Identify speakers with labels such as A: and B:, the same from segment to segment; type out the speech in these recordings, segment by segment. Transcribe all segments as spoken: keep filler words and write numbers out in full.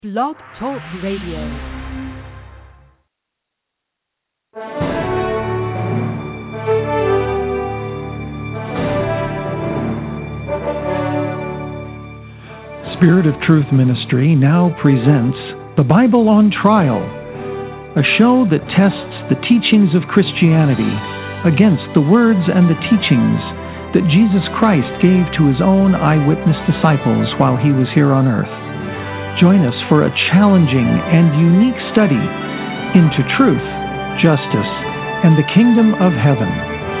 A: Blog Talk Radio.
B: Spirit of Truth Ministry now presents The Bible on Trial, a show that tests the teachings of Christianity against the words and the teachings that Jesus Christ gave to his own eyewitness disciples while he was here on earth. Join us for a challenging and unique study into truth, justice, and the kingdom of heaven.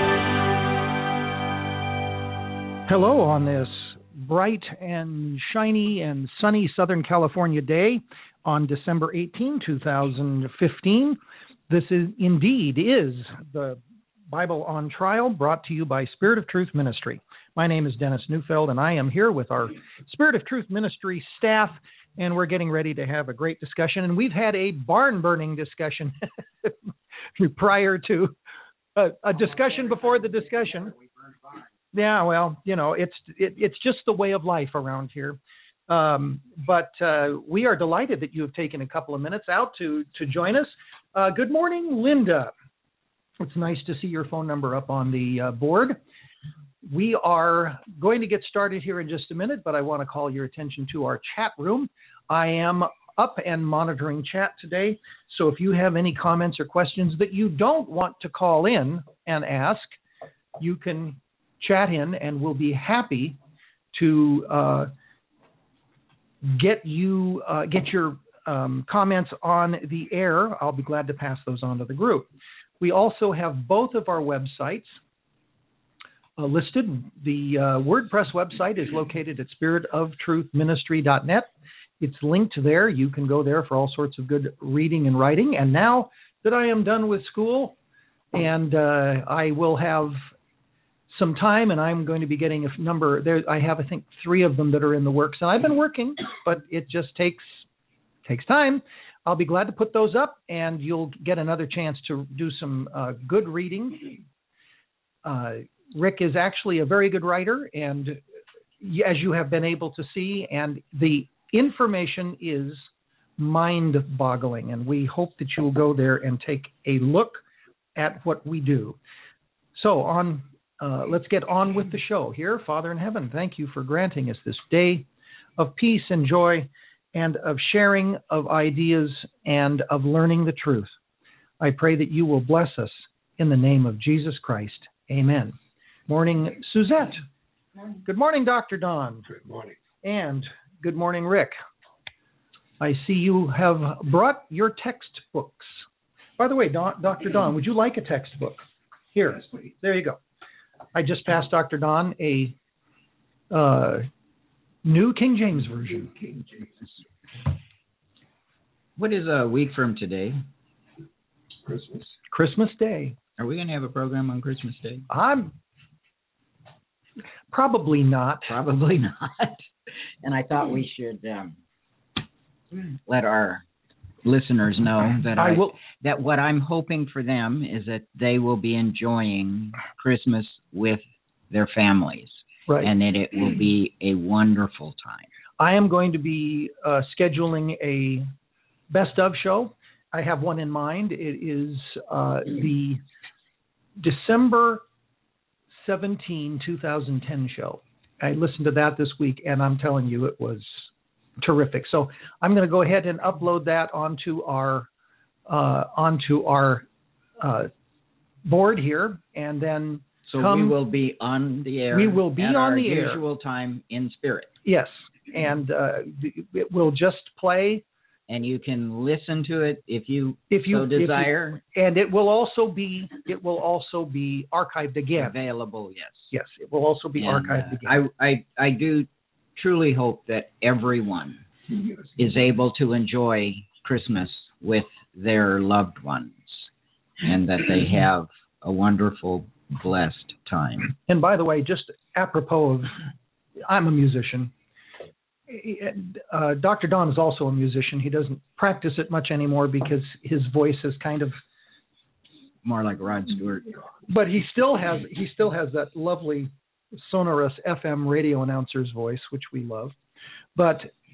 B: Hello on this bright and shiny and sunny Southern California day on December eighteenth, twenty fifteen. This is indeed is the Bible on Trial, brought to you by Spirit of Truth Ministry. My name is Dennis Neufeld, and I am here with our Spirit of Truth Ministry staff, and we're getting ready to have a great discussion. And we've had a barn-burning discussion prior to a, a discussion before the discussion. Yeah, well, you know, it's it, it's just the way of life around here. Um, but uh, we are delighted that you have taken a couple of minutes out to to join us. Uh, good morning, Linda. It's nice to see your phone number up on the uh, board. We are going to get started here in just a minute, but I want to call your attention to our chat room. I am up and monitoring chat today, so if you have any comments or questions that you don't want to call in and ask, you can chat in, and we'll be happy to uh, get you uh, get your um, comments on the air. I'll be glad to pass those on to the group. We also have both of our websites uh, listed. The uh, WordPress website is located at spirit of truth ministry dot net. It's linked there. You can go there for all sorts of good reading and writing. And now that I am done with school, and uh, I will have some time, and I'm going to be getting a number there. I have, I think, three of them that are in the works, and I've been working, but it just takes takes time. I'll be glad to put those up, and you'll get another chance to do some uh, good reading. Uh, Rick is actually a very good writer, and as you have been able to see, and the information is mind-boggling, and we hope that you will go there and take a look at what we do. So on. Uh, let's get on with the show here. Father in heaven, thank you for granting us this day of peace and joy and of sharing of ideas and of learning the truth. I pray that you will bless us in the name of Jesus Christ. Amen. Morning, Suzette. Morning. Good morning, Doctor Don.
C: Good morning.
B: And good morning, Rick. I see you have brought your textbooks. By the way, Don, Doctor Don, would you like a textbook? Here, yes, please. There you go. I just passed Doctor Don a uh, new King James Version.
C: King James.
D: What is a week from today?
C: Christmas.
B: Christmas Day.
D: Are we going to have a program on Christmas Day?
B: I'm probably not.
D: Probably not. And I thought we should um, let our listeners know that I, I will, that what I'm hoping for them is that they will be enjoying Christmas with their families,
B: right,
D: and that it will be a wonderful time.
B: I am going to be uh, scheduling a best of show. I have one in mind. It is uh, the December seventeenth, twenty ten show. I listened to that this week, and I'm telling you, it was terrific. So I'm going to go ahead and upload that onto our uh, onto our uh, board here, and then
D: so
B: come,
D: we will be on the air.
B: We will be
D: at
B: on
D: our
B: the air,
D: usual time in spirit.
B: Yes, and uh, it will just play,
D: and you can listen to it if you
B: if you
D: so desire.
B: If you, and it will also be it will also be archived again.
D: Available, yes.
B: Yes, it will also be
D: and,
B: archived
D: uh,
B: again.
D: I I I do. truly hope that everyone is able to enjoy Christmas with their loved ones and that they have a wonderful, blessed time.
B: And by the way, just apropos of, I'm a musician. Uh, Doctor Don is also a musician. He doesn't practice it much anymore because his voice is kind of
D: more like Rod Stewart.
B: But he still has he still has that lovely sonorous F M radio announcer's voice, which we love. But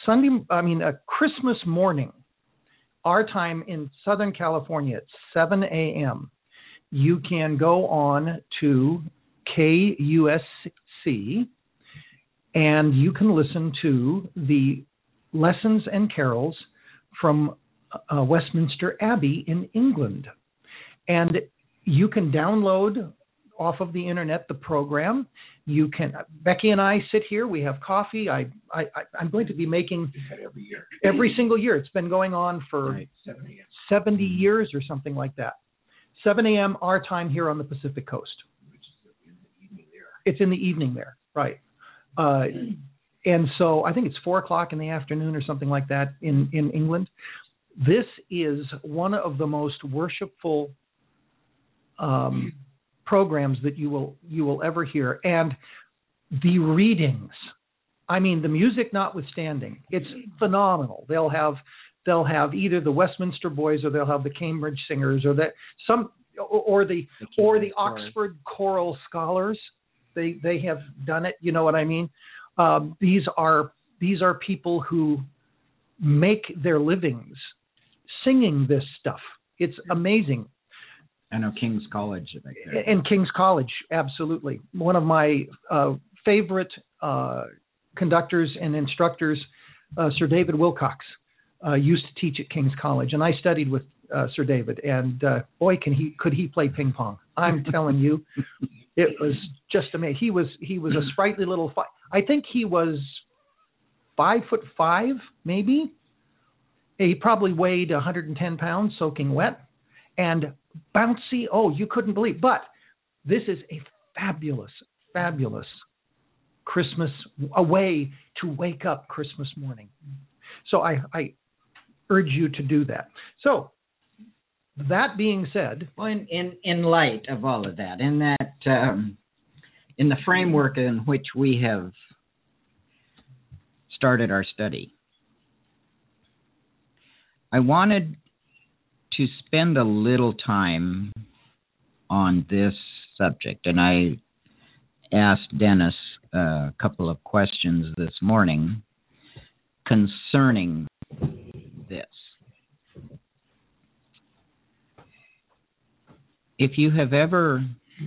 B: Sunday, I mean, a Christmas morning, our time in Southern California at seven a.m., you can go on to K U S C and you can listen to the lessons and carols from uh, Westminster Abbey in England. And you can download off of the internet the program. You can, Becky and I sit here, we have coffee. I, I, I'm going to be making
C: every year.
B: Every single year. It's been going on for
C: Right, seventy.
B: seventy years or something like that. seven a.m. our time here on the Pacific Coast.
C: Which is in the evening there.
B: It's in the evening there, right. Uh, and so I think it's four o'clock in the afternoon or something like that in, in England. This is one of the most worshipful um, programs that you will you will ever hear. And the readings, I mean, the music notwithstanding, it's phenomenal. They'll have they'll have either the Westminster Boys or they'll have the Cambridge Singers or that some or the, the or the Oxford Choral Scholars. They they have done it. You know what I mean? Um, these are these are people who make their livings singing this stuff. It's amazing.
D: I know King's College. Right there.
B: And King's College, absolutely. One of my uh, favorite uh, conductors and instructors, uh, Sir David Wilcox, uh, used to teach at King's College, and I studied with uh, Sir David. And uh, boy, can he could he play ping pong! I'm telling you, it was just amazing. He was he was a sprightly little. Fi- I think he was five foot five, maybe. He probably weighed one hundred ten pounds, soaking wet, and bouncy. Oh, you couldn't believe. But this is a fabulous, fabulous Christmas, a way to wake up Christmas morning. So I, I urge you to do that. So that being said,
D: well, in, in, in light of all of that, in that, um, in the framework in which we have started our study, I wanted to spend a little time on this subject, and I asked Dennis a couple of questions this morning concerning this. If you have ever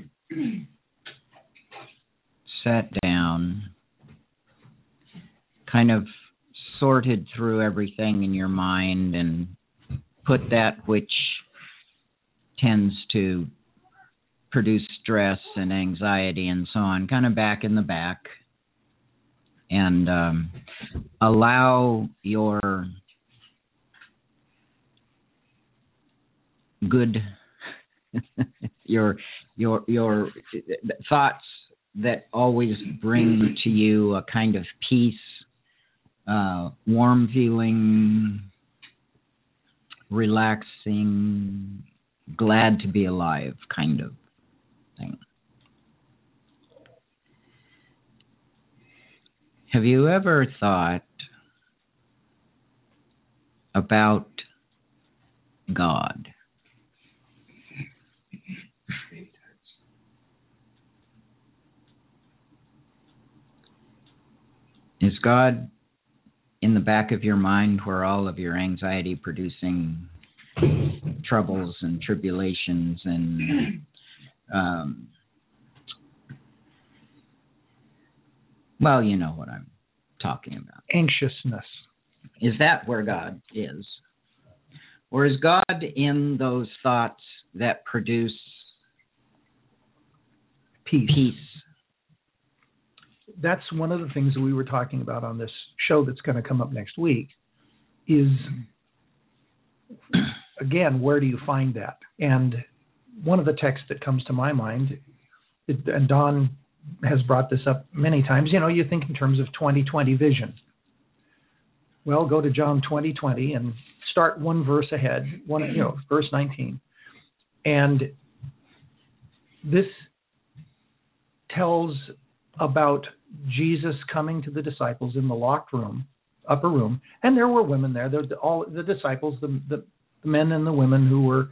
D: sat down, kind of sorted through everything in your mind and put that which tends to produce stress and anxiety and so on kind of back in the back, and um, allow your good your your your thoughts that always bring to you a kind of peace, uh, warm feeling, relaxing, glad to be alive kind of thing. Have you ever thought about God? Is God in the back of your mind where all of your anxiety-producing troubles and tribulations and um, well, you know what I'm talking about.
B: Anxiousness.
D: Is that where God is? Or is God in those thoughts that produce
B: peace?
D: peace?
B: That's one of the things that we were talking about on this show that's going to come up next week is, again, where do you find that? And one of the texts that comes to my mind, and Don has brought this up many times, you know, you think in terms of twenty twenty vision. Well, go to John twenty twenty and start one verse ahead, one, you know, verse nineteen. And this tells about Jesus coming to the disciples in the locked room, upper room, and there were women there. There were all the disciples, the, the the men and the women who were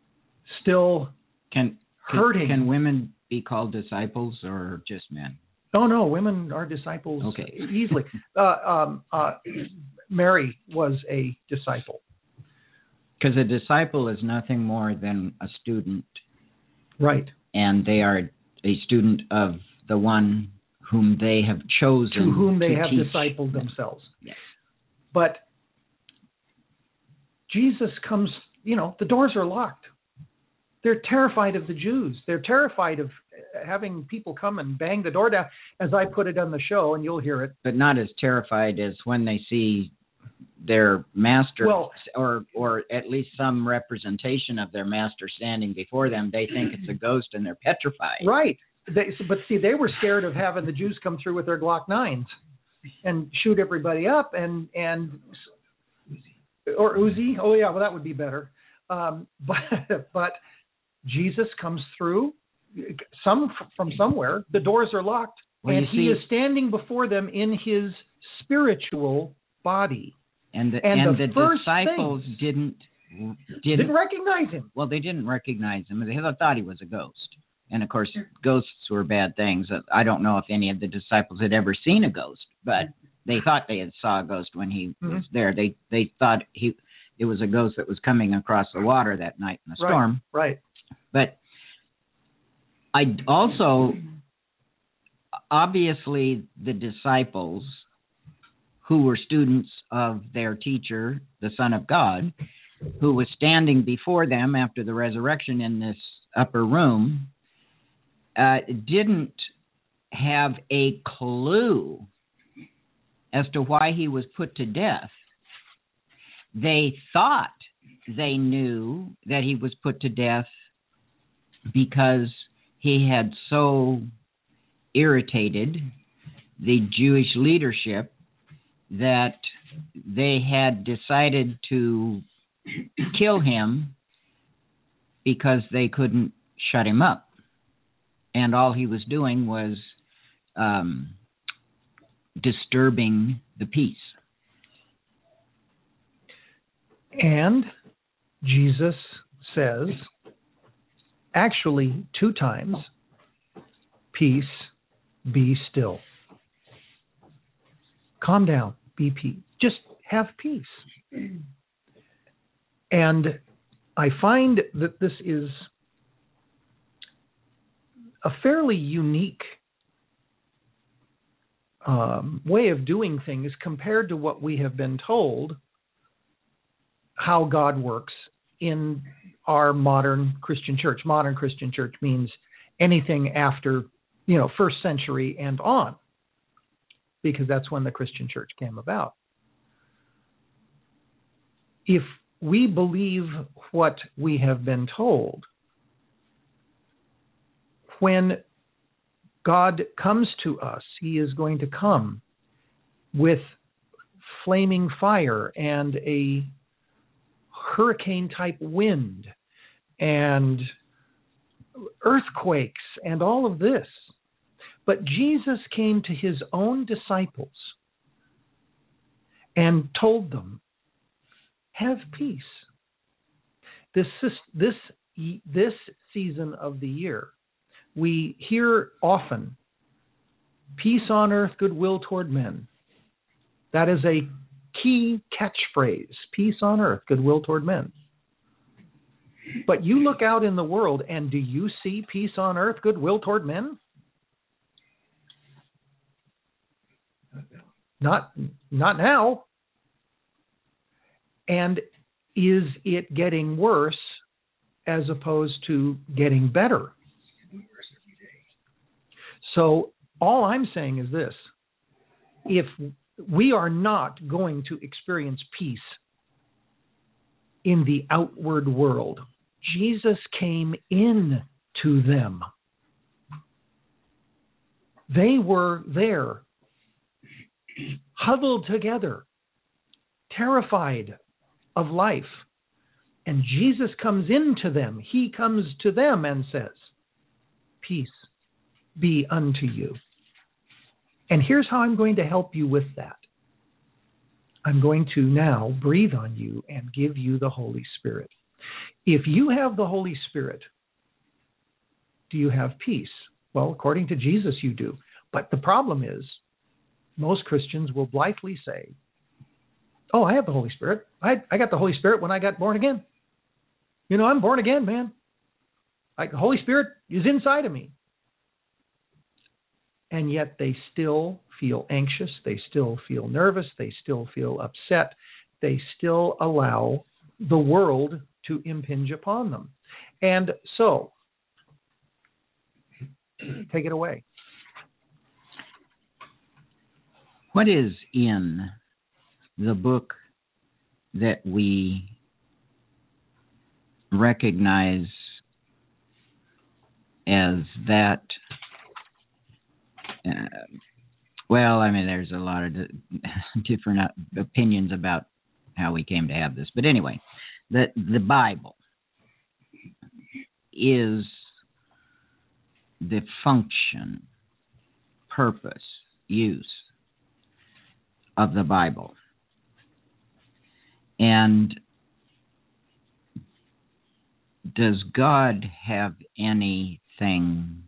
B: still
D: can
B: hurting.
D: Can women be called disciples or just men?
B: Oh, no, women are disciples
D: okay.
B: easily. uh, um, uh, Mary was a disciple.
D: Because a disciple is nothing more than a student.
B: Right.
D: And they are a student of the one whom they have chosen
B: to whom they
D: to
B: have
D: teach.
B: discipled themselves.
D: Yes.
B: But Jesus comes, you know, the doors are locked. They're terrified of the Jews. They're terrified of having people come and bang the door down, as I put it on the show, and you'll hear it.
D: But not as terrified as when they see their master,
B: well,
D: or or at least some representation of their master standing before them. They think it's a ghost and they're petrified.
B: Right. They, but see, they were scared of having the Jews come through with their Glock nines and shoot everybody up, and and or Uzi. Oh yeah, well that would be better. Um, but but Jesus comes through, some from somewhere. The doors are locked,
D: well,
B: and
D: see,
B: he is standing before them in his spiritual body.
D: And the,
B: and
D: and
B: the,
D: the
B: first
D: disciples
B: thing,
D: didn't, didn't
B: didn't recognize him.
D: Well, they didn't recognize him. They thought he was a ghost. And of course, ghosts were bad things. I don't know if any of the disciples had ever seen a ghost, but they thought they had saw a ghost when he mm-hmm. was there. They they thought he it was a ghost that was coming across the water that night in the storm.
B: Right. Right.
D: But I also, obviously, the disciples, who were students of their teacher, the Son of God, who was standing before them after the resurrection in this upper room, uh, didn't have a clue as to why he was put to death. They thought they knew that he was put to death because he had so irritated the Jewish leadership that they had decided to kill him because they couldn't shut him up. And all he was doing was um, disturbing the peace.
B: And Jesus says, actually two times, peace, be still. Calm down, be peace. Just have peace. And I find that this is a fairly unique um, way of doing things compared to what we have been told how God works in our modern Christian church. Modern Christian church means anything after, you know, first century and on, because that's when the Christian church came about. If we believe what we have been told, when God comes to us, he is going to come with flaming fire and a hurricane-type wind and earthquakes and all of this. But Jesus came to his own disciples and told them, have peace. This, this, this season of the year, we hear often, peace on earth, goodwill toward men. That is a key catchphrase, peace on earth, goodwill toward men. But you look out in the world, and do you see peace on earth, goodwill toward men? Not, not now. And is it getting worse as opposed to getting better? So all I'm saying is this: if we are not going to experience peace in the outward world, Jesus came in to them. They were there, huddled together, terrified of life. And Jesus comes into them. He comes to them and says, peace be unto you. And here's how I'm going to help you with that. I'm going to now breathe on you and give you the Holy Spirit. If you have the Holy Spirit, do you have peace? Well, according to Jesus, you do. But the problem is, most Christians will blithely say, oh, I have the Holy Spirit. I, I got the Holy Spirit when I got born again. You know, I'm born again, man. Like, the Holy Spirit is inside of me. And yet they still feel anxious. They still feel nervous. They still feel upset. They still allow the world to impinge upon them. And so, take it away.
D: What is in the book that we recognize as that? Uh, well, I mean, there's a lot of different opinions about how we came to have this. But anyway, the, the Bible is the function, purpose, use of the Bible. And does God have anything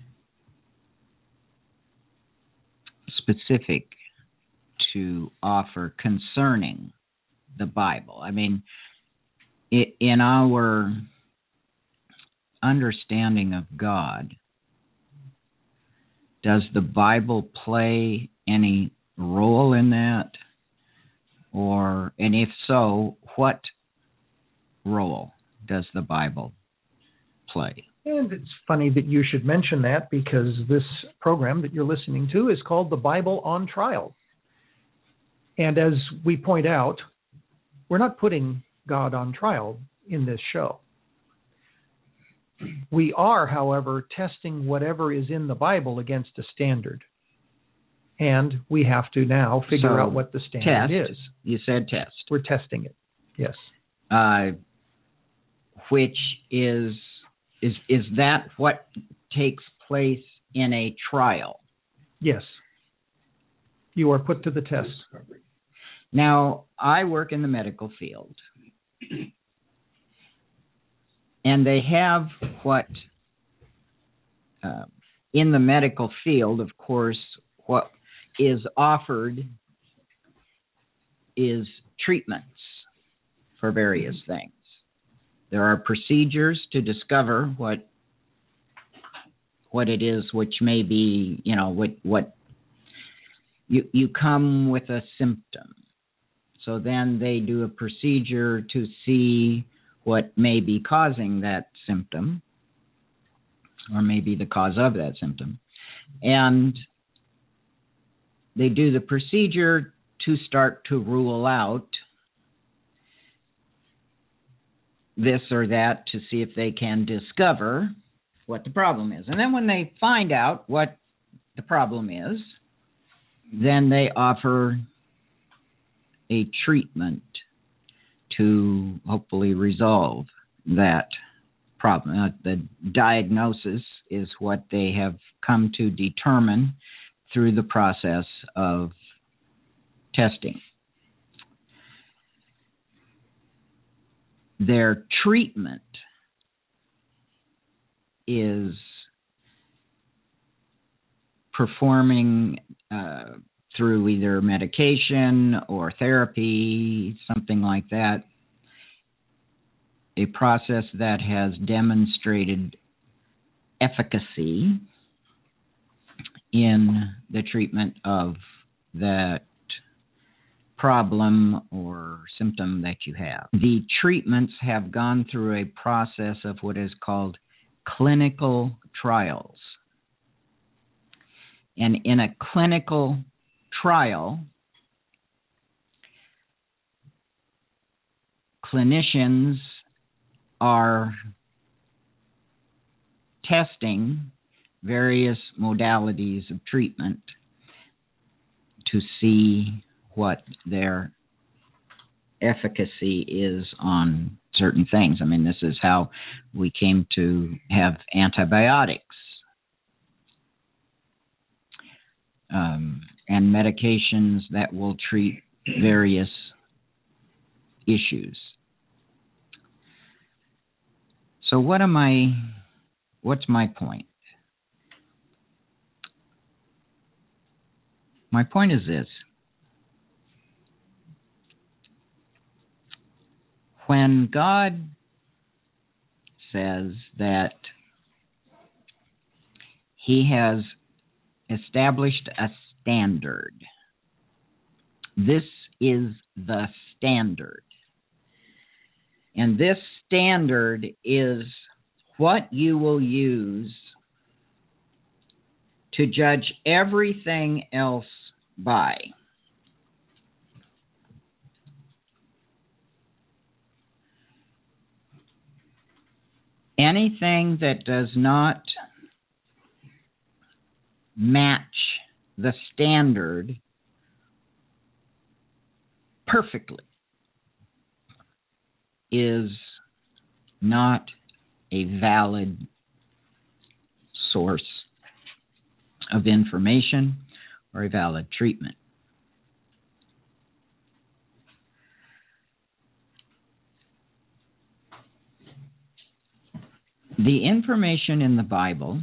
D: specific to offer concerning the Bible? I mean, it, in our understanding of God, does the Bible play any role in that? Or, and if so, what role does the Bible play?
B: And it's funny that you should mention that, because this program that you're listening to is called The Bible on Trial. And as we point out, we're not putting God on trial in this show. We are, however, testing whatever is in the Bible against a standard. And we have to now figure
D: so,
B: out what the standard
D: test.
B: is.
D: You said test.
B: We're testing it, yes.
D: Uh, which is, is, is that what takes place in a trial?
B: Yes. You are put to the test.
D: Now, I work in the medical field. And they have what, uh, in the medical field, of course, what is offered is treatments for various things. There are procedures to discover what what it is, which may be, you know, what what you you come with a symptom. So then they do a procedure to see what may be causing that symptom, or maybe the cause of that symptom. And they do the procedure to start to rule out this or that, to see if they can discover what the problem is. And then when they find out what the problem is, then they offer a treatment to hopefully resolve that problem. Uh, the diagnosis is what they have come to determine through the process of testing. Their treatment is performing uh, through either medication or therapy, something like that, a process that has demonstrated efficacy in the treatment of that problem or symptom that you have. The treatments have gone through a process of what is called clinical trials. And in a clinical trial, clinicians are testing various modalities of treatment to see what their efficacy is on certain things. I mean, this is how we came to have antibiotics um, and medications that will treat various issues. So what am I, what's my point? my point is this. When God says that He has established a standard, this is the standard. And this standard is what you will use to judge everything else by. Anything that does not match the standard perfectly is not a valid source of information or a valid treatment. The information in the Bible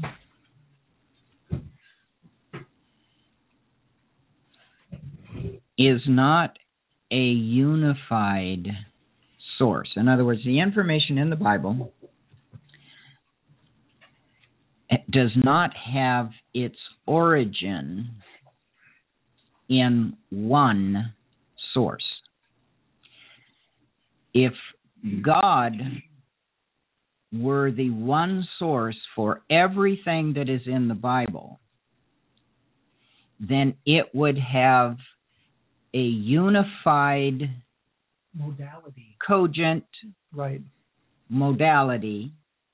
D: is not a unified source. In other words, the information in the Bible does not have its origin in one source. If God were the one source for everything that is in the Bible, then it would have a unified
B: modality,
D: cogent
B: right.
D: modality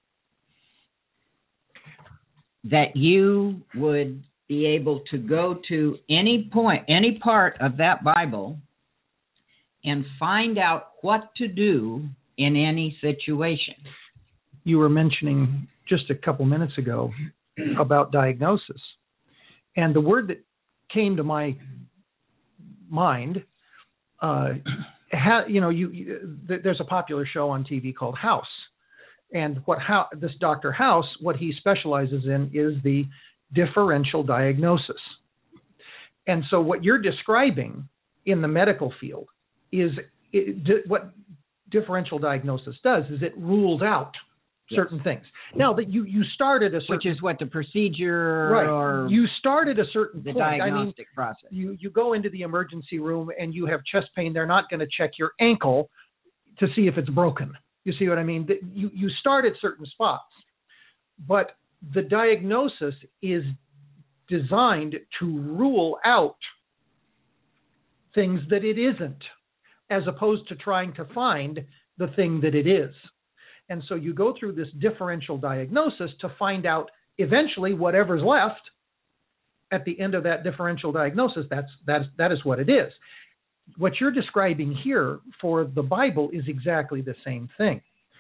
D: that you would be able to go to any point, any part of that Bible and find out what to do in any situation.
B: You were mentioning just a couple minutes ago about diagnosis. And the word that came to my mind, uh, ha, you know, you, you there's a popular show on T V called House. And what how, this Doctor House, what he specializes in is the differential diagnosis. And so what you're describing in the medical field is it, di, what differential diagnosis does is it rules out certain yes. things. Now that you, you started a certain...
D: Which is what the procedure
B: right.
D: or...
B: You started a certain
D: the
B: point.
D: diagnostic
B: I mean,
D: process.
B: You, you go into the emergency room and you have chest pain. They're not going to check your ankle to see if it's broken. You see what I mean? You, you start at certain spots. But the diagnosis is designed to rule out things that it isn't, as opposed to trying to find the thing that it is. And so you go through this differential diagnosis to find out eventually whatever's left at the end of that differential diagnosis, that's, that's, that is what it is. What you're describing here for the Bible is exactly the same thing.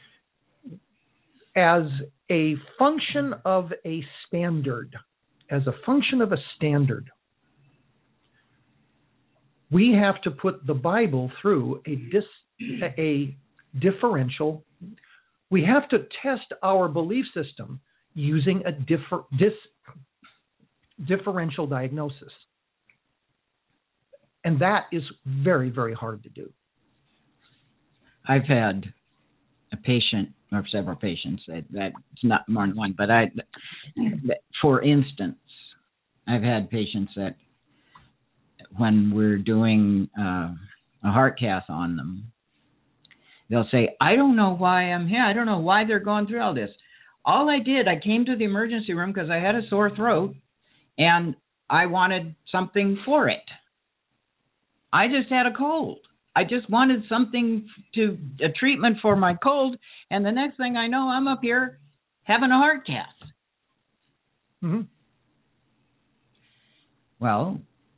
B: As a function of a standard, as a function of a standard, we have to put the Bible through a, dis, a differential. We have to test our belief system using a differ, dis, differential diagnosis. And that is very, very hard to do.
D: I've had a patient, or several patients, that, that's not more than one, but I, for instance, I've had patients that when we're doing uh, a heart cath on them, they'll say, I don't know why I'm here. I don't know why they're going through all this. All I did, I came to the emergency room because I had a sore throat and I wanted something for it. I just had a cold. I just wanted something to, a treatment for my cold, and the next thing I know, I'm up here having a heart cath.
B: Mm-hmm.
D: Well,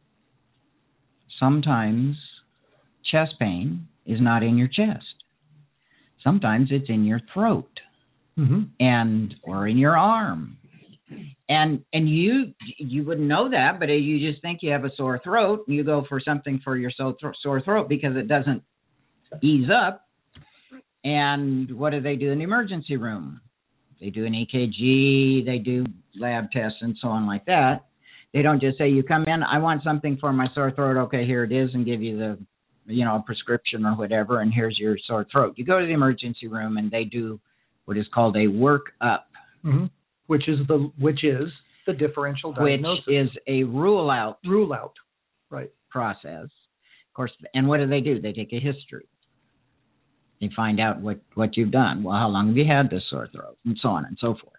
D: sometimes chest pain is not in your chest. Sometimes it's in your throat,
B: mm-hmm. and
D: or in your arm. And and you you wouldn't know that, but you just think you have a sore throat, and you go for something for your sore throat because it doesn't ease up. And what do they do in the emergency room? They do an E K G, they do lab tests, and so on like that. They don't just say, you come in, I want something for my sore throat. Okay, here it is, and give you the, you know, prescription or whatever, and here's your sore throat. You go to the emergency room, and they do what is called a workup,
B: mm-hmm. which is the which is the differential diagnosis,
D: which is a rule out,
B: rule out, right,
D: process. Of course, and what do they do? They take a history. They find out what, what you've done. Well, how long have you had this sore throat, and so on and so forth.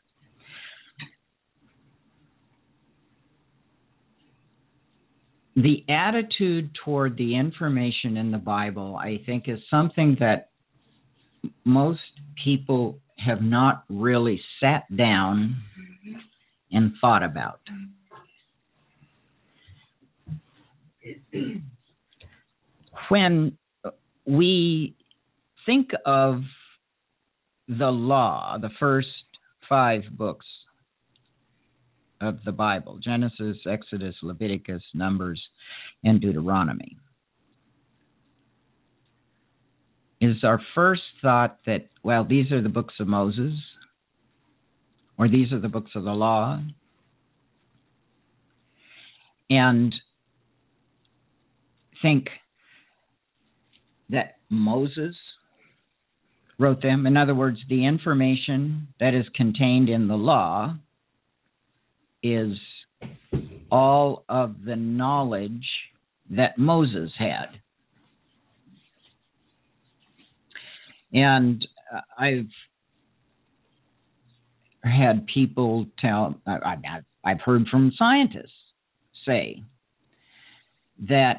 D: The attitude toward the information in the Bible, I think, is something that most people have not really sat down and thought about. When we think of the law, the first five books of the Bible, Genesis, Exodus, Leviticus, Numbers, and Deuteronomy, is our first thought that, well, these are the books of Moses, or these are the books of the law, and think that Moses wrote them. In other words, the information that is contained in the law is all of the knowledge that Moses had. And uh, I've had people tell, I've, I've heard from scientists say that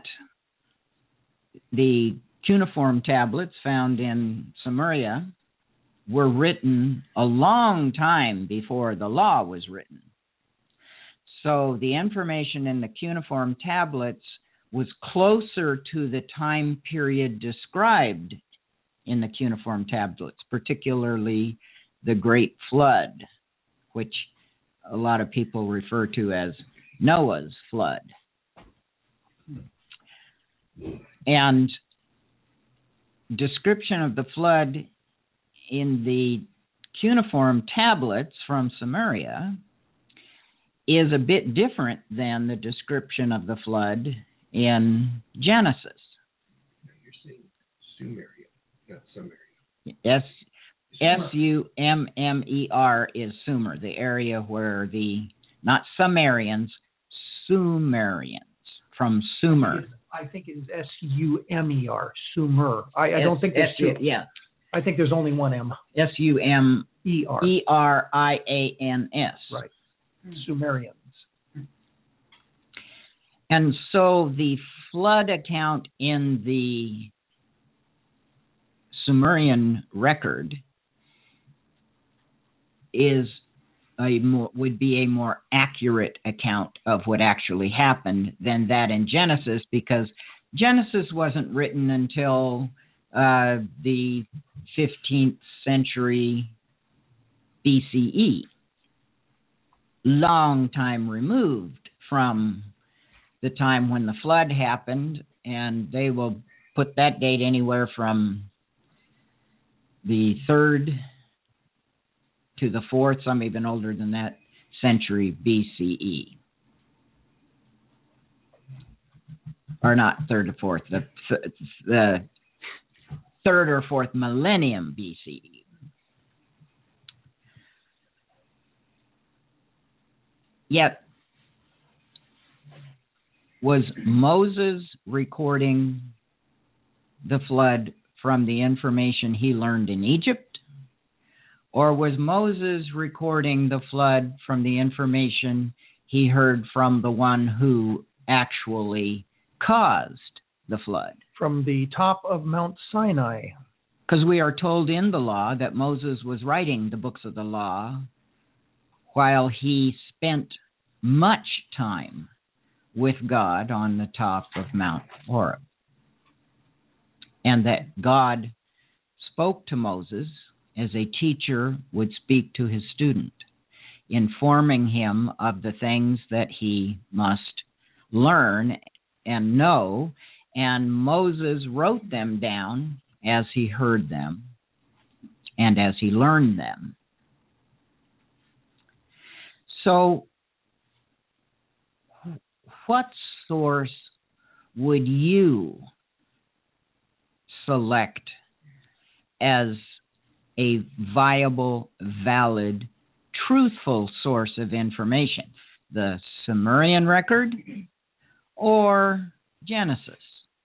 D: the cuneiform tablets found in Sumeria were written a long time before the law was written. So the information in the cuneiform tablets was closer to the time period described in the cuneiform tablets, particularly the Great Flood, which a lot of people refer to as Noah's flood. And description of the flood in the cuneiform tablets from Sumeria is a bit different than the description of the flood in Genesis.
C: You're saying Sumeria, not Sumeria.
D: S S U M M E R is Sumer, the area where the, not Sumerians, Sumerians, from Sumer.
B: I think it is S U M E R, Sumer. I, I don't think there's two.
D: Yeah.
B: I think there's only one M.
D: S U M
B: E R.
D: E R I A N S.
B: Right. Sumerians.
D: And so the flood account in the Sumerian record is a more, would be a more accurate account of what actually happened than that in Genesis, because Genesis wasn't written until uh, the fifteenth century B C E. Long time removed from the time when the flood happened, and they will put that date anywhere from the third to the fourth, some even older than that, century B C E. Or not third or fourth, the, the third or fourth millennium B C E. Yet, was Moses recording the flood from the information he learned in Egypt? Or was Moses recording the flood from the information he heard from the one who actually caused the flood?
B: From the top of Mount Sinai.
D: Because we are told in the law that Moses was writing the books of the law while he spent much time with God on the top of Mount Horeb. And that God spoke to Moses as a teacher would speak to his student, informing him of the things that he must learn and know, and Moses wrote them down as he heard them and as he learned them. So, what source would you select as a viable, valid, truthful source of information? The Sumerian record or Genesis?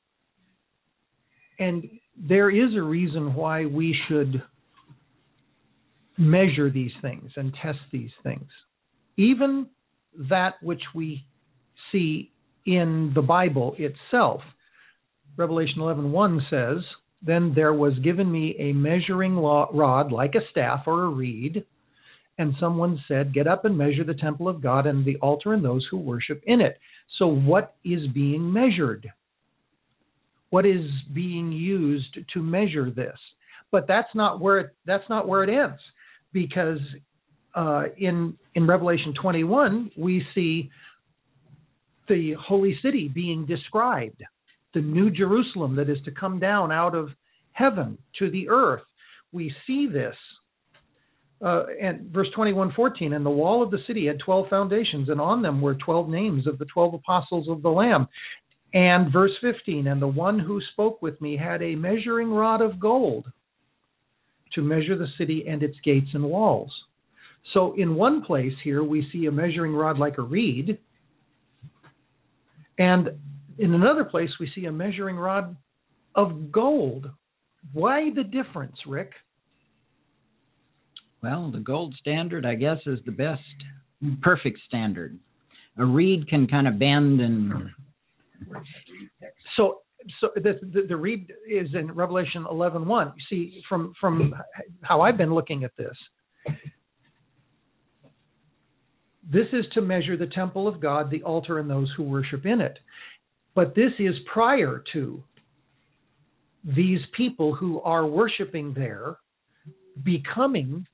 B: And there is a reason why we should measure these things and test these things. Even that which we see in the Bible itself. Revelation eleven one says, "Then there was given me a measuring rod like a staff or a reed, and someone said, 'Get up and measure the temple of God and the altar and those who worship in it.'" So what is being measured? What is being used to measure this? But that's not where it, that's not where it ends, because uh, in in Revelation twenty-one we see the holy city being described, the new Jerusalem that is to come down out of heaven to the earth. We see this. Uh, and verse twenty-one fourteen, "And the wall of the city had twelve foundations, and on them were twelve names of the twelve apostles of the Lamb." And verse fifteen, "And the one who spoke with me had a measuring rod of gold to measure the city and its gates and walls." So in one place here, we see a measuring rod like a reed. And in another place, we see a measuring rod of gold. Why the difference, Rick?
D: Well, the gold standard, I guess, is the best, perfect standard. A reed can kind of bend and...
B: So, so the, the the reed is in Revelation eleven one. You see, from from how I've been looking at this, this is to measure the temple of God, the altar, and those who worship in it. But this is prior to these people who are worshiping there becoming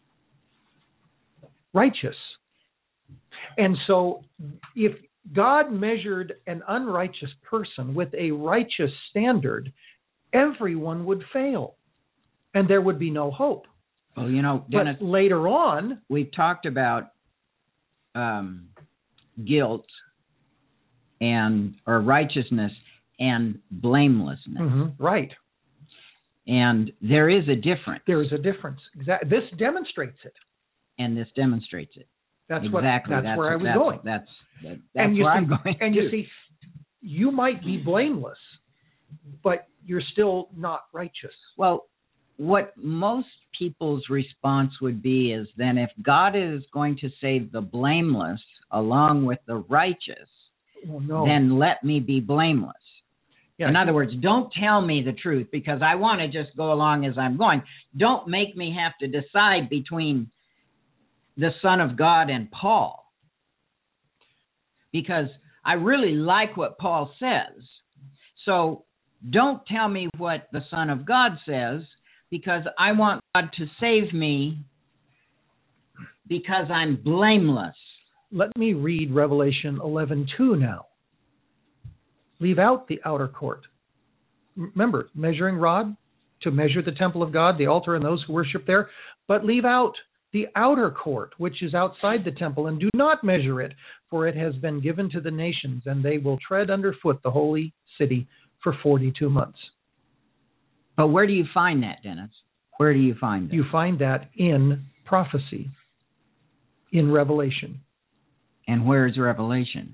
B: righteous. And so if God measured an unrighteous person with a righteous standard, everyone would fail, and there would be no hope.
D: Well, you know, Dennis,
B: but later on,
D: we've talked about um, guilt and or righteousness and blamelessness.
B: Mm-hmm, right.
D: And there is a difference.
B: There is a difference. Exactly. This demonstrates it.
D: And this demonstrates it.
B: That's
D: exactly.
B: what. That's, that's where I was
D: that's,
B: going.
D: That's that, that's
B: and you
D: where
B: see,
D: I'm going.
B: And you see, you might be blameless, but you're still not righteous.
D: Well, what most people's response would be is then if God is going to save the blameless along with the righteous,
B: well, no.
D: then let me be blameless.
B: Yeah,
D: In other words, don't tell me the truth because I want to just go along as I'm going. Don't make me have to decide between the Son of God and Paul, because I really like what Paul says. So don't tell me what the Son of God says, because I want God to save me because I'm blameless.
B: Let me read Revelation eleven two now. Leave out the outer court. Remember, measuring rod to measure the temple of God, the altar, and those who worship there, but leave out the outer court, which is outside the temple, and do not measure it, for it has been given to the nations, and they will tread underfoot the holy city for forty-two months.
D: But where do you find that, Dennis? Where do you find that?
B: You find that in prophecy, in Revelation.
D: And where is Revelation?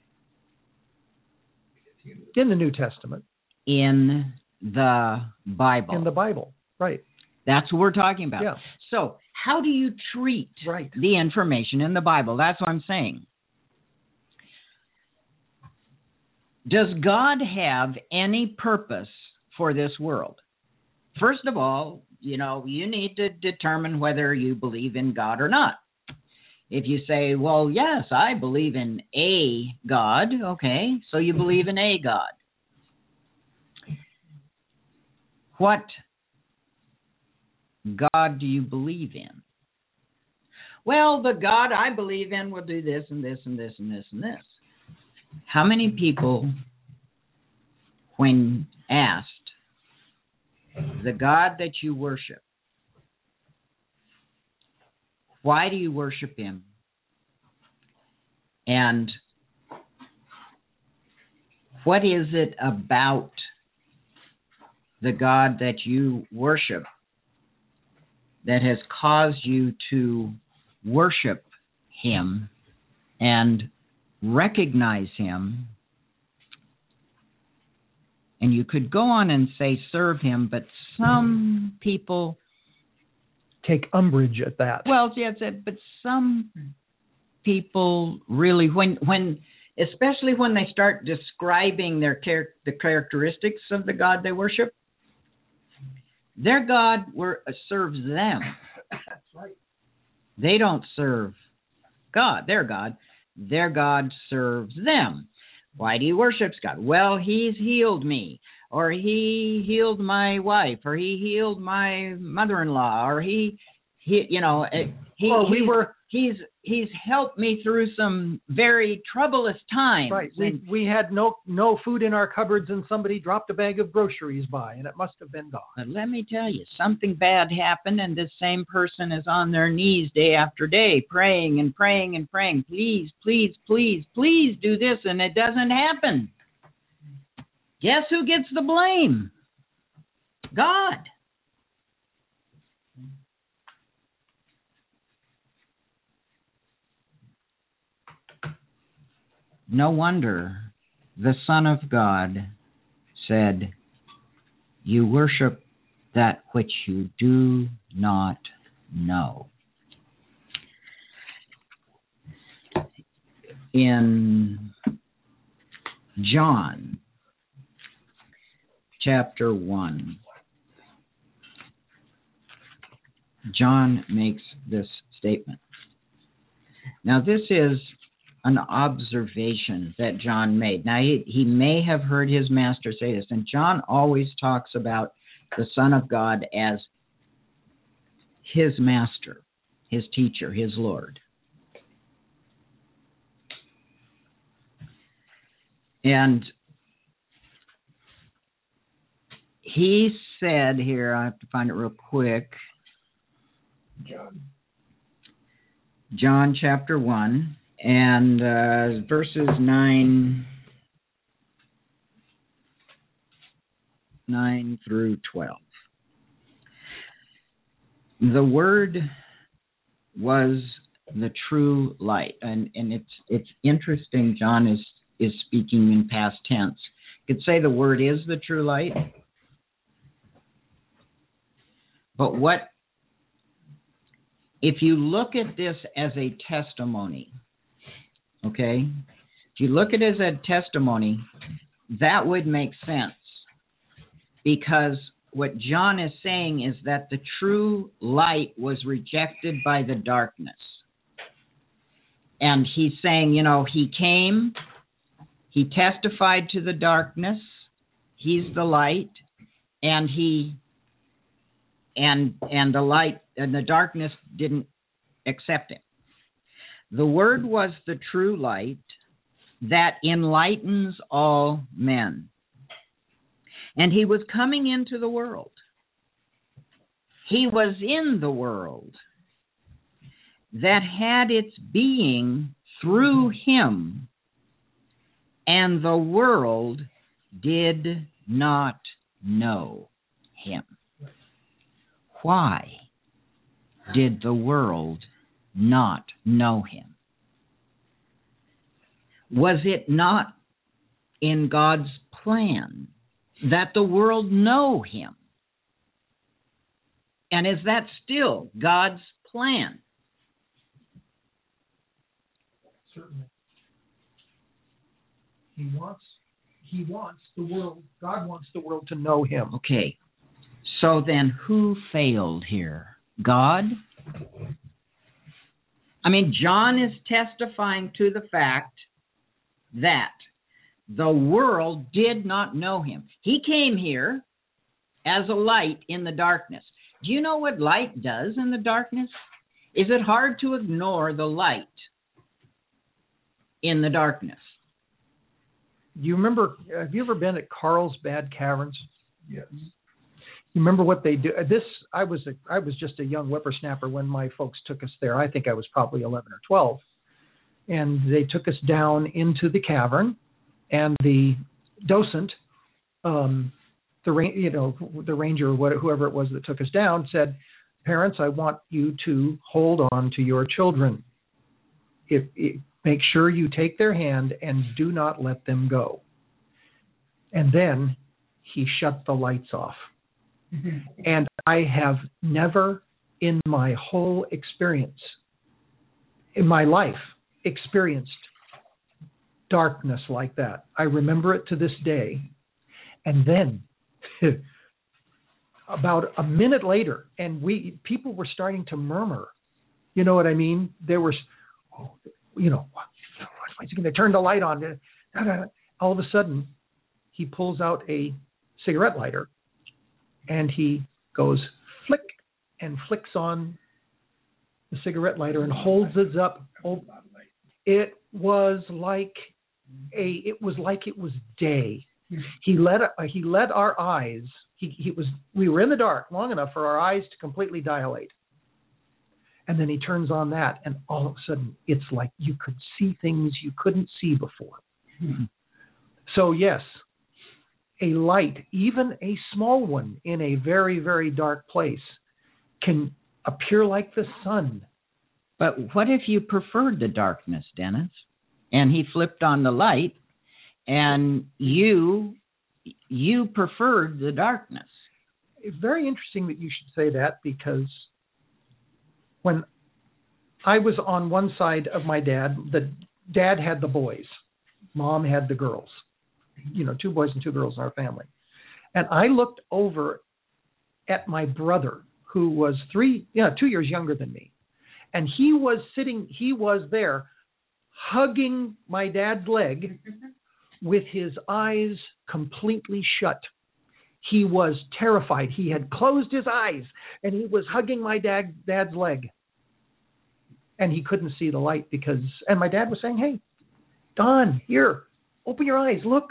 B: In the New Testament.
D: In the Bible.
B: In the Bible, right.
D: That's what we're talking about.
B: Yeah.
D: So how do you treat
B: right.
D: the information in the Bible? That's what I'm saying. Does God have any purpose for this world? First of all, you know, you need to determine whether you believe in God or not. If you say, well, yes, I believe in a God, okay, so you believe in a God. What God do you believe in? Well, the God I believe in will do this and this and this and this and this. How many people, when asked, the God that you worship, why do you worship him? And What is it about the God that you worship that has caused you to worship him and recognize him? And you could go on and say serve him, but some people
B: take umbrage at that.
D: Well, yes, but some people really, when when especially when they start describing their char- the characteristics of the God they worship, their God were, serves them.
B: That's right.
D: They don't serve God, their God. Their God serves them. Why do you worship God? Well, he's healed me, or he healed my wife, or he healed my mother-in-law, or he, he you know, he,
B: well, we
D: he's,
B: were,
D: he's he's helped me through some very troublous times.
B: Right. We, we had no no food in our cupboards, and somebody dropped a bag of groceries by, and it must have been God.
D: But let me tell you, something bad happened, and this same person is on their knees day after day, praying and praying and praying. Please, please, please, please do this, and it doesn't happen. Guess who gets the blame? God. No wonder the Son of God said, you worship that which you do not know. In John chapter one, John makes this statement. Now, this is an observation that John made. Now, he, he may have heard his master say this, and John always talks about the Son of God as his master, his teacher, his Lord. And he said here, I have to find it real quick,
C: John.
D: John chapter one, and uh, verses nine, nine through twelve. The Word was the true light, and and it's it's interesting. John is is speaking in past tense. You could say the Word is the true light, but what if you look at this as a testimony? Okay, if you look at it as a testimony, that would make sense, because what John is saying is that the true light was rejected by the darkness. And he's saying, you know, he came, he testified to the darkness, he's the light, and he and and the light and the darkness didn't accept him. The Word was the true light that enlightens all men. And he was coming into the world. He was in the world that had its being through him, and the world did not know him. Why did the world not know him? Was it not in God's plan that the world know him? And is that still God's plan?
B: Certainly. He wants he wants the world, God wants the world to know him.
D: Okay. So then who failed here? God? I mean, John is testifying to the fact that the world did not know him. He came here as a light in the darkness. Do you know what light does in the darkness? Is it hard to ignore the light in the darkness?
B: You remember, have you ever been at Carlsbad Caverns?
C: Yes.
B: You remember what they do? This, I was a, I was just a young whippersnapper when my folks took us there. I think I was probably eleven or twelve. And they took us down into the cavern, and the docent, um, the you know the ranger or what, whoever it was that took us down, said, "Parents, I want you to hold on to your children. If, if make sure you take their hand and do not let them go." And then he shut the lights off. Mm-hmm. And I have never in my whole experience, in my life, experienced darkness like that. I remember it to this day. And then about a minute later, and we people were starting to murmur. You know what I mean? There was, oh, you know, why is he going to turn the light on? All of a sudden, he pulls out a cigarette lighter, and he goes flick and flicks on the cigarette lighter and holds it up. It was like a. It was like it was day. He let he let our eyes. He, he was. We were in the dark long enough for our eyes to completely dilate. And then he turns on that, and all of a sudden, it's like you could see things you couldn't see before. Mm-hmm. So yes, a light, even a small one in a very, very dark place, can appear like the sun.
D: But what if you preferred the darkness, Dennis? And he flipped on the light, and you you preferred the darkness.
B: It's very interesting that you should say that, because when I was on one side of my dad, the dad had the boys, mom had the girls. You know, two boys and two girls in our family. And I looked over at my brother, who was three, yeah, two years younger than me. And he was sitting, he was there hugging my dad's leg with his eyes completely shut. He was terrified. He had closed his eyes and he was hugging my dad, dad's leg. And he couldn't see the light because, and my dad was saying, "Hey, Don, here, open your eyes, look."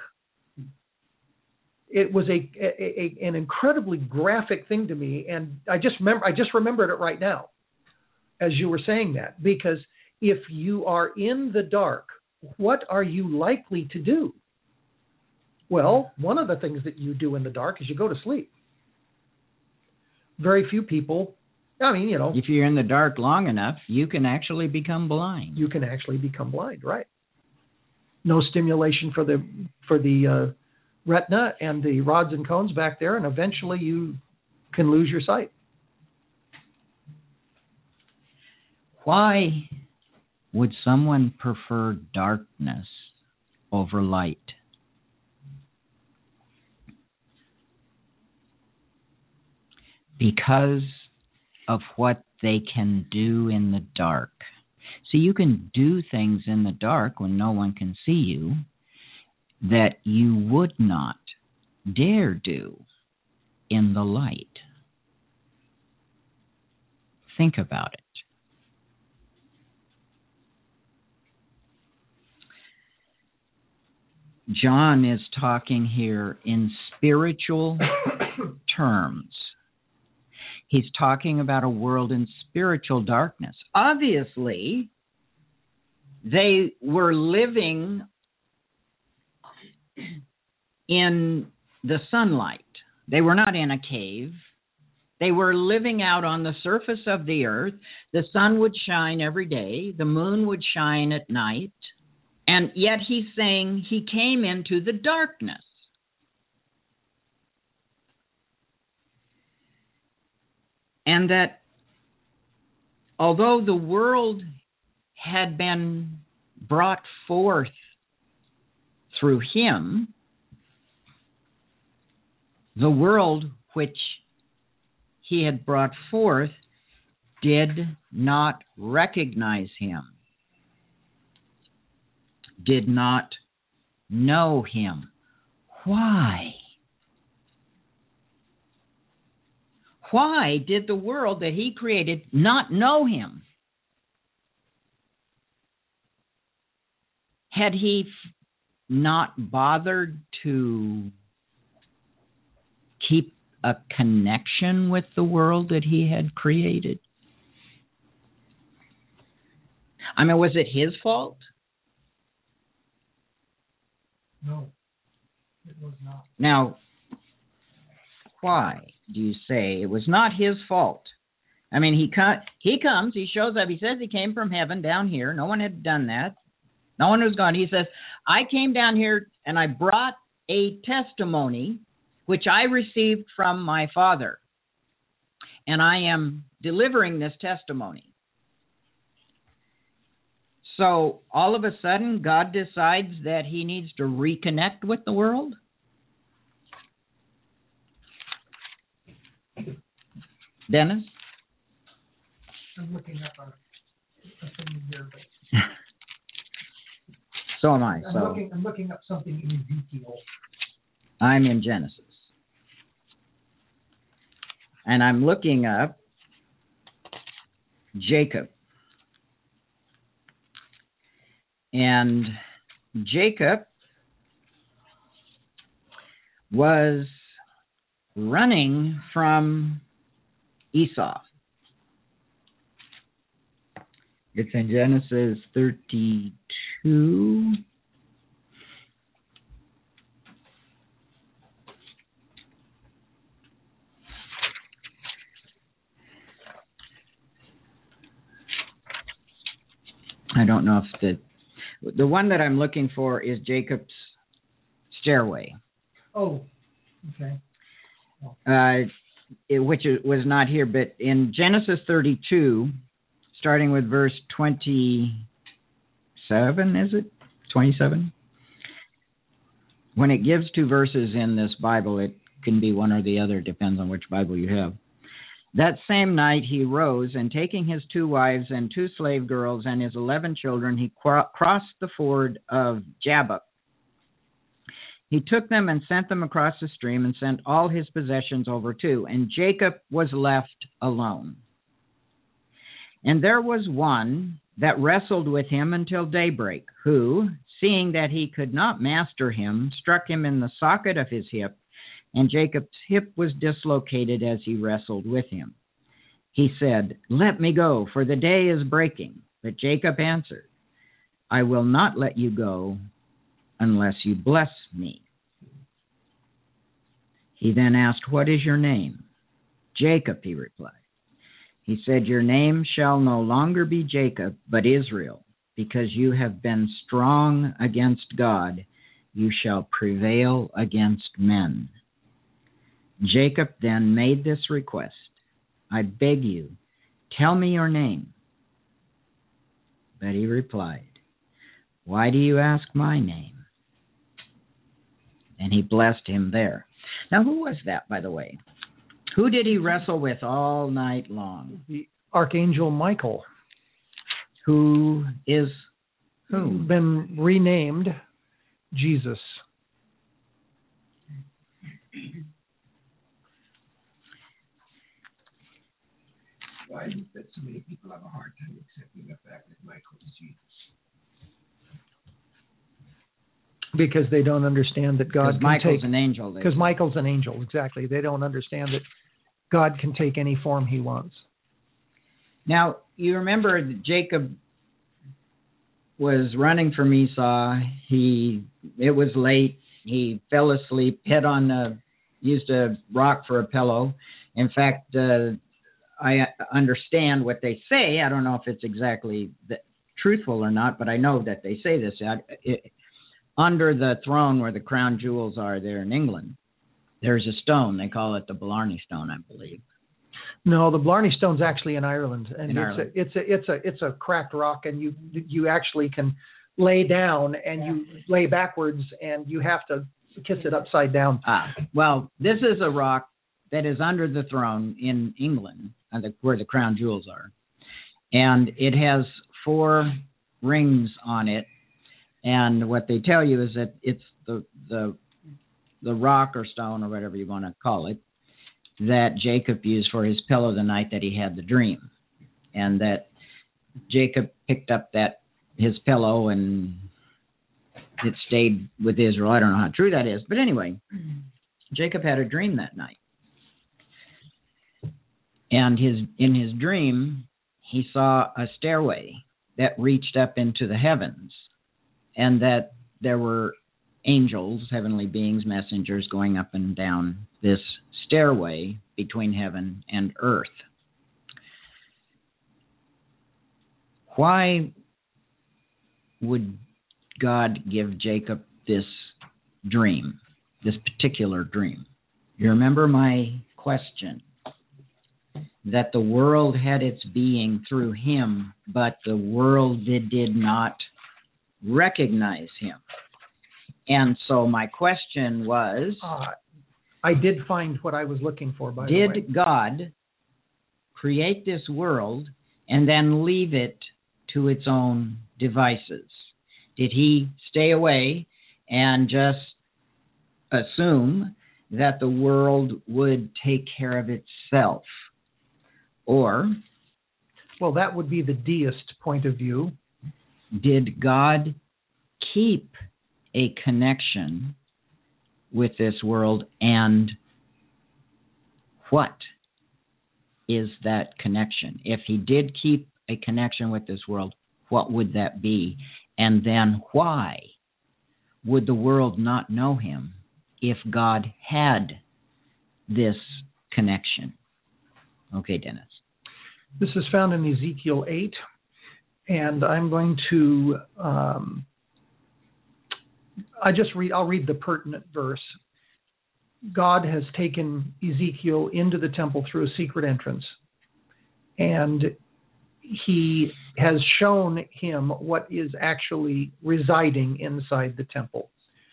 B: It was a, a, a an incredibly graphic thing to me, and I just remember I just remembered it right now, as you were saying that. Because if you are in the dark, what are you likely to do? Well, one of the things that you do in the dark is you go to sleep. Very few people. I mean, you know,
D: if you're in the dark long enough, you can actually become blind.
B: You can actually become blind, right? No stimulation for the for the uh, retina and the rods and cones back there, and eventually you can lose your sight.
D: Why would someone prefer darkness over light? Because of what they can do in the dark. So you can do things in the dark when no one can see you that you would not dare do in the light. Think about it. John is talking here in spiritual terms. He's talking about a world in spiritual darkness. Obviously, they were living in the sunlight. They were not in a cave. They were living out on the surface of the earth. The sun would shine every day. The moon would shine at night. And yet he's saying he came into the darkness. And that although the world had been brought forth through him, the world which he had brought forth did not recognize him, did not know him. Why? Why did the world that he created not know him? Had he f- not bothered to keep a connection with the world that he had created? I mean, was it his fault?
B: No. It was not.
D: Now, why do you say it was not his fault? I mean, he co- he comes, he shows up, he says he came from heaven down here. No one had done that. No one was gone. He says, I came down here and I brought a testimony which I received from my Father. And I am delivering this testimony. So all of a sudden, God decides that he needs to reconnect with the world? Dennis?
B: I'm looking up a, a thing here. But
D: so am I.
B: I'm,
D: so
B: looking, I'm looking up something in Ezekiel.
D: I'm in Genesis. And I'm looking up Jacob. And Jacob was running from Esau. It's in Genesis thirty-two. I don't know if the the one that I'm looking for is Jacob's stairway.
B: Oh, okay.
D: Oh. Uh, it, which was not here, but in Genesis thirty-two, starting with verse twenty-seven, is it? twenty-seven? When it gives two verses in this Bible, it can be one or the other, depends on which Bible you have. That same night he rose, and taking his two wives and two slave girls and his eleven children, he cro- crossed the ford of Jabbok. He took them and sent them across the stream and sent all his possessions over too, and Jacob was left alone. And there was one that wrestled with him until daybreak, who, seeing that he could not master him, struck him in the socket of his hip, and Jacob's hip was dislocated as he wrestled with him. He said, "Let me go, for the day is breaking." But Jacob answered, "I will not let you go unless you bless me." He then asked, "What is your name?" "Jacob," he replied. He said, "Your name shall no longer be Jacob, but Israel, because you have been strong against God. You shall prevail against men." Jacob then made this request, "I beg you, tell me your name." But he replied, "Why do you ask my name?" And he blessed him there. Now, who was that, by the way? Who did he wrestle with all night long?
B: The Archangel Michael.
D: Who is who?
B: Been renamed Jesus.
C: Why is it that so many people have a hard time accepting the fact that Michael is Jesus?
B: Because they don't understand that God can
D: Michael's
B: take,
D: an angel.
B: Because Michael's an angel, exactly. They don't understand that God can take any form he wants.
D: Now, you remember that Jacob was running from Esau. He it was late. He fell asleep, hit on a, used a rock for a pillow. In fact, uh, I understand what they say. I don't know if it's exactly the, truthful or not, but I know that they say this. I, it, under the throne where the crown jewels are there in England, there's a stone. They call it the Blarney Stone, I believe.
B: No, the Blarney Stone's actually in Ireland, and
D: in
B: it's
D: Ireland.
B: a it's a it's a it's a cracked rock, and you you actually can lay down and you lay backwards, and you have to kiss it upside down.
D: Ah, well, this is a rock that is under the throne in England, where the crown jewels are, and it has four rings on it. And what they tell you is that it's the the the rock or stone or whatever you want to call it that Jacob used for his pillow the night that he had the dream, and that Jacob picked up that his pillow and it stayed with Israel. I don't know how true that is, but anyway, Jacob had a dream that night, and his in his dream he saw a stairway that reached up into the heavens, and that there were angels, heavenly beings, messengers going up and down this stairway between heaven and earth. Why would God give Jacob this dream, this particular dream? You remember my question, that the world had its being through him, but the world did, did not recognize him. And so my question was...
B: Uh, I did find what I was looking for, by the way.
D: Did God create this world and then leave it to its own devices? Did he stay away and just assume that the world would take care of itself? Or...
B: Well, that would be the deist point of view.
D: Did God keep a connection with this world, and what is that connection? If he did keep a connection with this world, what would that be? And then why would the world not know him if God had this connection? Okay, Dennis.
B: This is found in Ezekiel eight, and I'm going to... Um, I just read, I'll read the pertinent verse. God has taken Ezekiel into the temple through a secret entrance, and he has shown him what is actually residing inside the temple.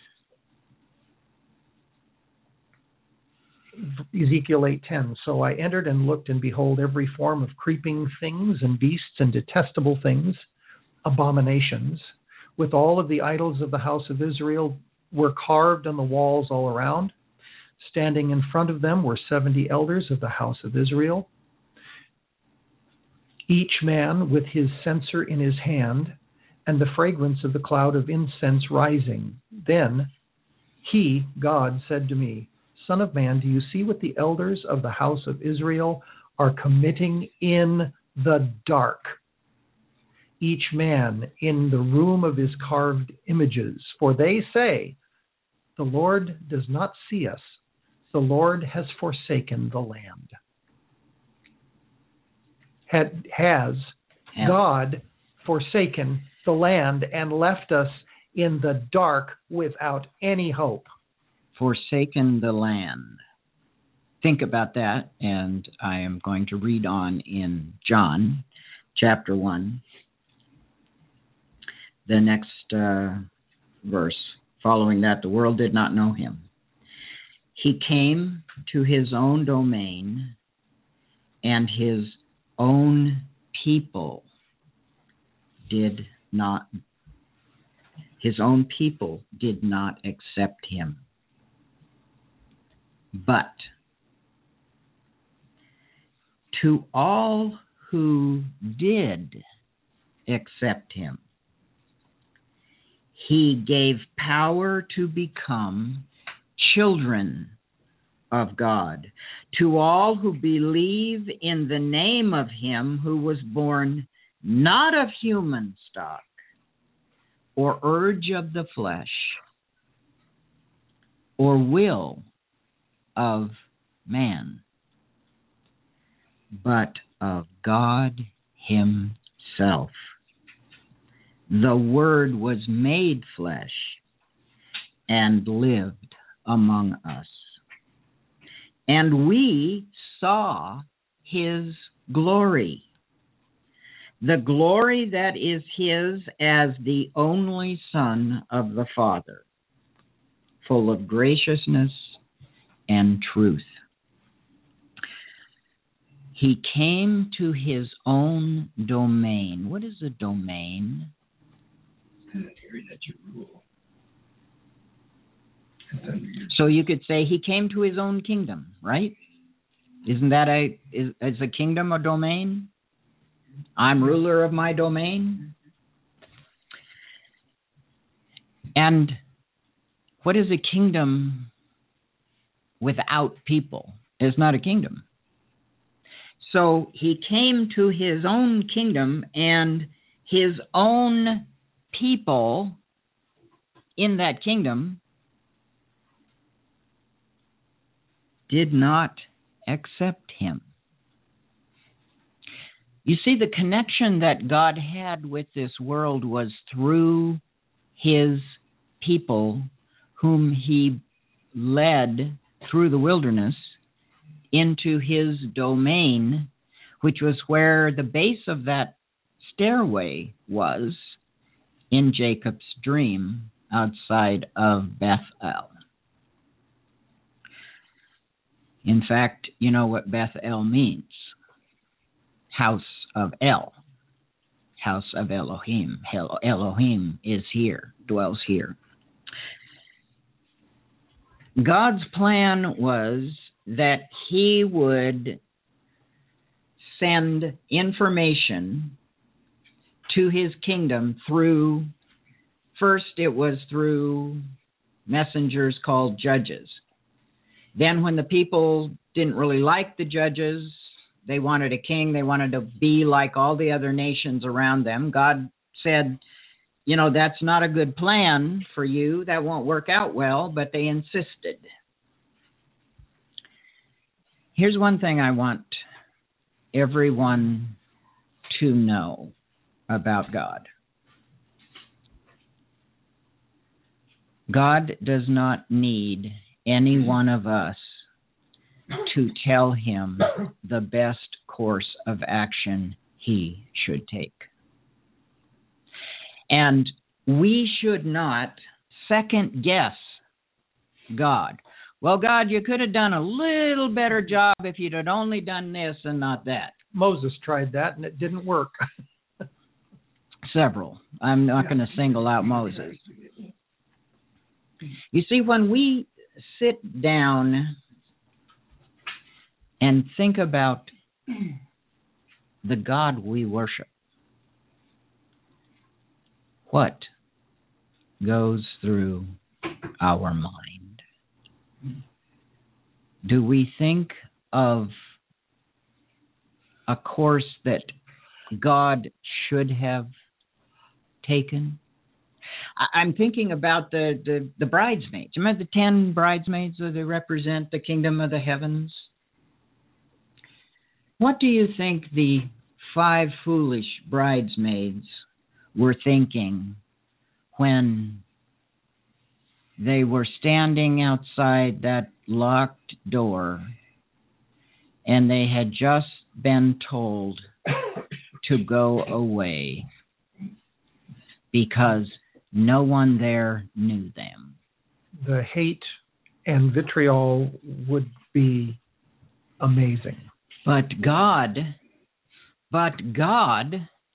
B: Ezekiel eight ten, so I entered and looked, and behold, every form of creeping things and beasts and detestable things, abominations, with all of the idols of the house of Israel, were carved on the walls all around. Standing in front of them were seventy elders of the house of Israel, each man with his censer in his hand, and the fragrance of the cloud of incense rising. Then he, God, said to me, Son of man, do you see what the elders of the house of Israel are committing in the dark? Each man in the room of his carved images. For they say, the Lord does not see us. The Lord has forsaken the land. Had, has yeah. God forsaken the land and left us in the dark without any hope?
D: Forsaken the land. Think about that, and I am going to read on in John chapter one. The next uh, verse, following that, the world did not know him. He came to his own domain, and his own people did not, his own people did not accept him. But to all who did accept him, he gave power to become children of God, to all who believe in the name of him who was born not of human stock or urge of the flesh or will of man, but of God himself. The Word was made flesh and lived among us. And we saw his glory, the glory that is his as the only Son of the Father, full of graciousness and truth. He came to his own domain. What is a domain?
C: That you rule.
D: So you could say he came to his own kingdom, right? Isn't that a is, is a kingdom a domain? I'm ruler of my domain. And what is a kingdom without people? It's not a kingdom. So he came to his own kingdom, and his own people in that kingdom did not accept him. You see, the connection that God had with this world was through his people, whom he led through the wilderness into his domain, which was where the base of that stairway was in Jacob's dream outside of Bethel. In fact, you know what Bethel means? House of El, house of Elohim. Elohim is here, dwells here. God's plan was that he would send information to his kingdom through, first it was through messengers called judges. Then when the people didn't really like the judges, they wanted a king, they wanted to be like all the other nations around them, God said, you know, that's not a good plan for you, that won't work out well, but they insisted. Here's one thing I want everyone to know about God. God does not need any one of us to tell him the best course of action he should take. And we should not second guess God. Well, God, you could have done a little better job if you'd had only done this and not that.
B: Moses tried that and it didn't work.
D: Several. I'm not going to single out Moses. You see, when we sit down and think about the God we worship, what goes through our mind? Do we think of a course that God should have taken? I'm thinking about the, the, the bridesmaids. Remember the ten bridesmaids that they represent the kingdom of the heavens? What do you think the five foolish bridesmaids were thinking when they were standing outside that locked door and they had just been told to go away because no one there knew them?
B: The hate and vitriol would be amazing.
D: But God, but God,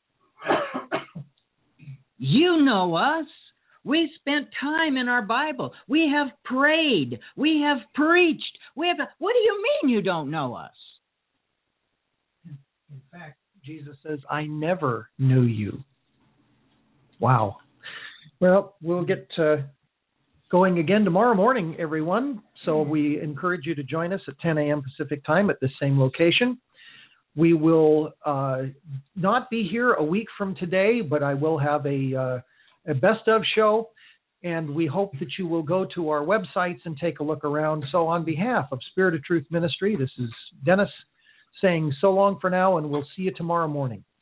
D: you know us. We spent time in our Bible. We have prayed. We have preached. We have. What do you mean you don't know us?
B: In fact, Jesus says, I never knew you. Wow. Well, we'll get uh, going again tomorrow morning, everyone. So we encourage you to join us at ten a.m. Pacific time at the same location. We will uh, not be here a week from today, but I will have a, uh, a best of show, and we hope that you will go to our websites and take a look around. So on behalf of Spirit of Truth Ministry, this is Dennis saying so long for now, and we'll see you tomorrow morning.